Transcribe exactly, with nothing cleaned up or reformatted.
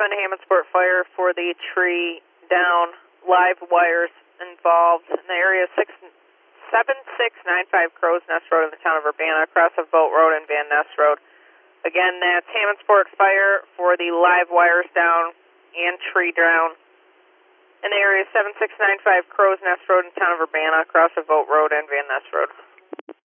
respond to Hammondsport Fire for the tree down, live wires involved in the area six, seven six nine five Crow's Nest Road in the town of Urbana, across of Boat Road and Van Ness Road. Again, that's Hammondsport Fire for the live wires down and tree down in the area seven six nine five Crow's Nest Road in the town of Urbana, across of Boat Road and Van Ness Road.